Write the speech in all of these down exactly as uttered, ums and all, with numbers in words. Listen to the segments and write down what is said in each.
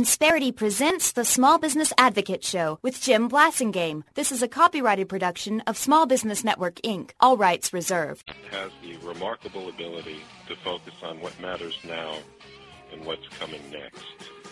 Insperity presents the Small Business Advocate Show with Jim Blasingame. This is a copyrighted production of Small Business Network, Incorporated. All rights reserved. Has the remarkable ability to focus on what matters now and what's coming next.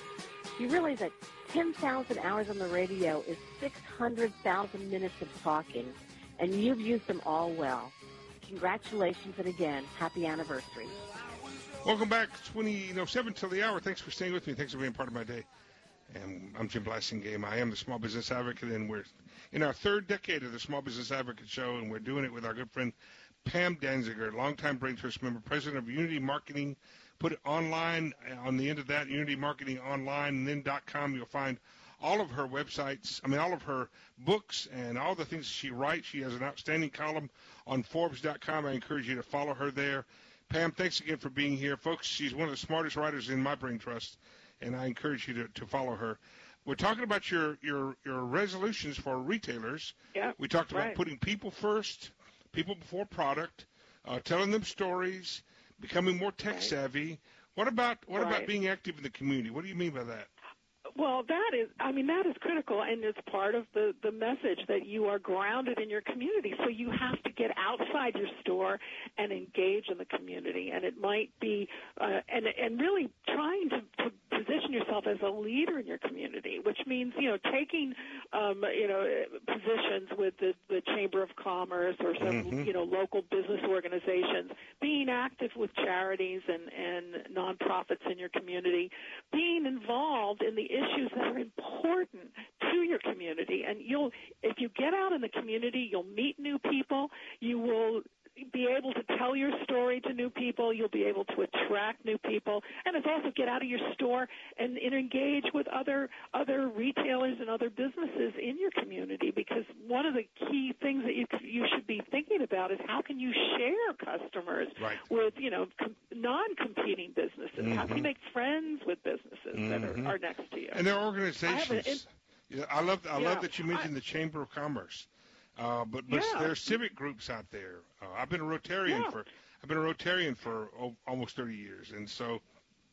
You realize that ten thousand hours on the radio is six hundred thousand minutes of talking, and you've used them all well. Congratulations, and again, happy anniversary. Welcome back. twenty, no, seven till the hour. Thanks for staying with me. Thanks for being part of my day. And I'm Jim Blasingame. I am the Small Business Advocate, and we're in our third decade of the Small Business Advocate Show, and we're doing it with our good friend Pam Danziger, longtime Brain Trust member, president of Unity Marketing. Put it online on the end of that, Unity Marketing Online, and then .com. You'll find all of her websites, I mean, all of her books and all the things she writes. She has an outstanding column on Forbes dot com. I encourage you to follow her there. Pam, thanks again for being here. Folks, she's one of the smartest writers in my Brain Trust, and I encourage you to, to follow her. We're talking about your, your, your resolutions for retailers. Yeah, we talked about right. putting people first, people before product, uh, telling them stories, becoming more tech savvy. Right. What about what right. about being active in the community? What do you mean by that? Well, that is, I mean, that is critical, and it's part of the, the message that you are grounded in your community. So you have to get outside your store and engage in the community. And it might be, uh, and and really trying to, to position yourself as a leader in your community, which means, you know, taking, um, you know, positions with the, the Chamber of Commerce or some, mm-hmm. you know, local business organizations, being active with charities and, and nonprofits in your community, being involved in the issues that are important to your community. And you'll, if you get out in the community, you'll meet new people. You will be able to tell your story to new people. You'll be able to attract new people. And it's also get out of your store and, and engage with other other retailers and other businesses in your community, because one of the key things that you you should be thinking about is how can you share customers right. with, you know, com- non-competing businesses? Mm-hmm. How can you make friends with businesses mm-hmm. that are, are next to you? And there are organizations. I, a, it, I love I yeah, love that you mentioned I, the Chamber of Commerce. Uh, but but yeah. there are civic groups out there. Uh, I've been a Rotarian yeah. for I've been a Rotarian for oh, almost thirty years, and so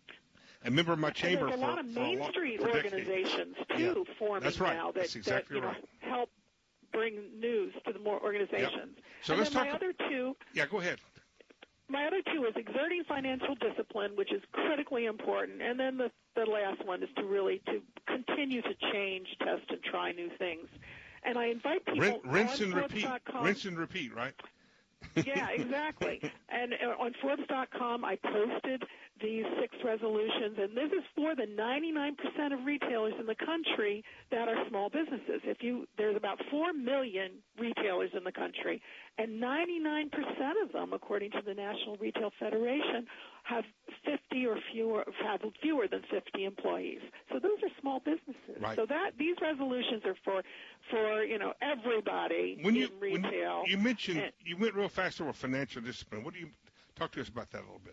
a member of my chamber and there's a for lot of for Main a lot, Street for organizations decades. too yeah. forming That's right. now that, That's exactly that you right. know, help bring news to the more organizations. Yep. So and let's then talk. my other two. Yeah, go ahead. My other two is exerting financial discipline, which is critically important, and then the the last one is to really to continue to change, test, and try new things. And I invite people Rin, rinse on and Forbes repeat. dot com. Rinse and repeat, right? Yeah, exactly. And uh, on Forbes dot com, I posted these six resolutions, and this is for the ninety-nine percent of retailers in the country that are small businesses. If you, there's about four million retailers in the country, and ninety-nine percent of them, according to the National Retail Federation, have fifty or fewer, have fewer than fifty employees. So those are small businesses. Right. So that these resolutions are for, for you know, everybody when you, in retail. When you, you mentioned and, you went real fast over financial discipline. What do you talk to us about that a little bit?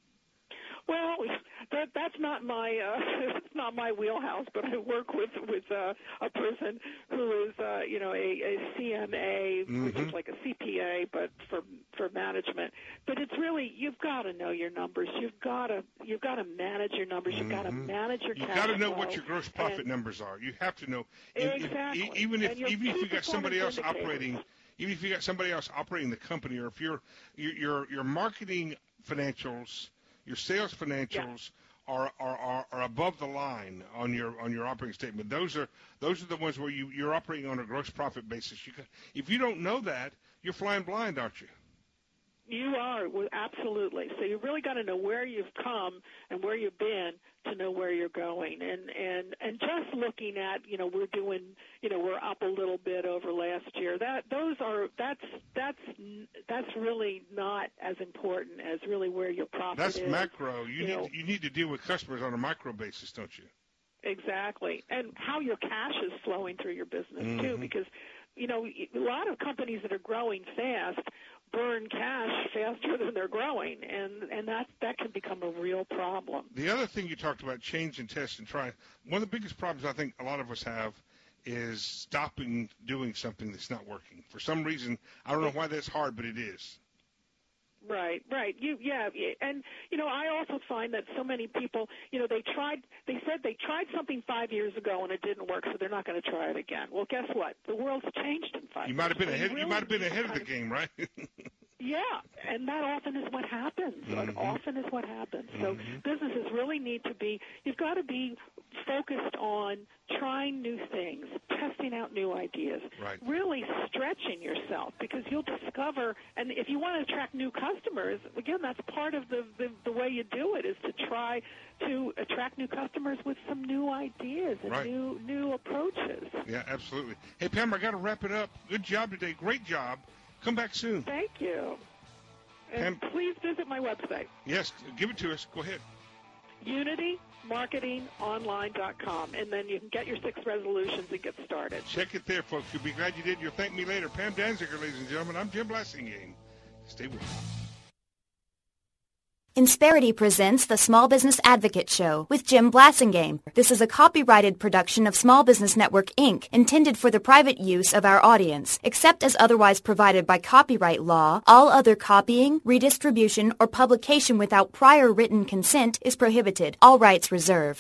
Well, that that's not my uh, that's not my wheelhouse, but I work with with uh, a person who is uh, you know a, a C M A, mm-hmm. which is like a C P A, but for for management. But it's really, you've got to know your numbers. You've got to you've got to manage your numbers. You've got to mm-hmm. manage your You've cash got to know flow. what your gross profit and, numbers are. You have to know. Exactly. If, even if even if you got somebody else indicators. operating, even if you got somebody else operating the company, or if your your your marketing financials, your sales financials yeah. are, are, are, are above the line on your on your operating statement. Those are those are the ones where you, you're operating on a gross profit basis. You can, if you don't know that, you're flying blind, aren't you? You are, absolutely. So you really got to know where you've come and where you've been to know where you're going. And, and, and just looking at, you know, we're doing, you know, we're up a little bit over last year. That those are that's that's that's really not as important as really where your profit that's is. That's macro. You, you need know, you need to deal with customers on a micro basis, don't you? Exactly, and how your cash is flowing through your business mm-hmm. too, because you know a lot of companies that are growing fast burn cash faster than they're growing, and, and that that can become a real problem. The other thing you talked about, change and test and try. One of the biggest problems I think a lot of us have is stopping doing something that's not working. For some reason, I don't know why that's hard, but it is. Right, right. You, yeah, and you know, I also find that so many people, you know, they tried, they said they tried something five years ago and it didn't work, so they're not going to try it again. Well, guess what? The world's changed in five. You might have been years. ahead. Really you might have been ahead of the game, right? Yeah, and that often is what happens. Mm-hmm. That often is what happens. Mm-hmm. So businesses really need to be, you've got to be focused on trying new things, testing out new ideas, right. really stretching yourself, because you'll discover, and if you want to attract new customers, again, that's part of the, the, the way you do it, is to try to attract new customers with some new ideas and right. new new approaches. Yeah, absolutely. Hey, Pam, I got to wrap it up. Good job today. Great job. Come back soon. Thank you. And Pam, please visit my website. Yes, give it to us. Go ahead. unity marketing online dot com, and then you can get your six resolutions and get started. Check it there, folks. You'll be glad you did. You'll thank me later. Pam Danziger, ladies and gentlemen. I'm Jim Blassingame. Stay with me. Insperity presents the Small Business Advocate Show with Jim Blassingame. This is a copyrighted production of Small Business Network, Incorporated, intended for the private use of our audience. Except as otherwise provided by copyright law, all other copying, redistribution, or publication without prior written consent is prohibited. All rights reserved.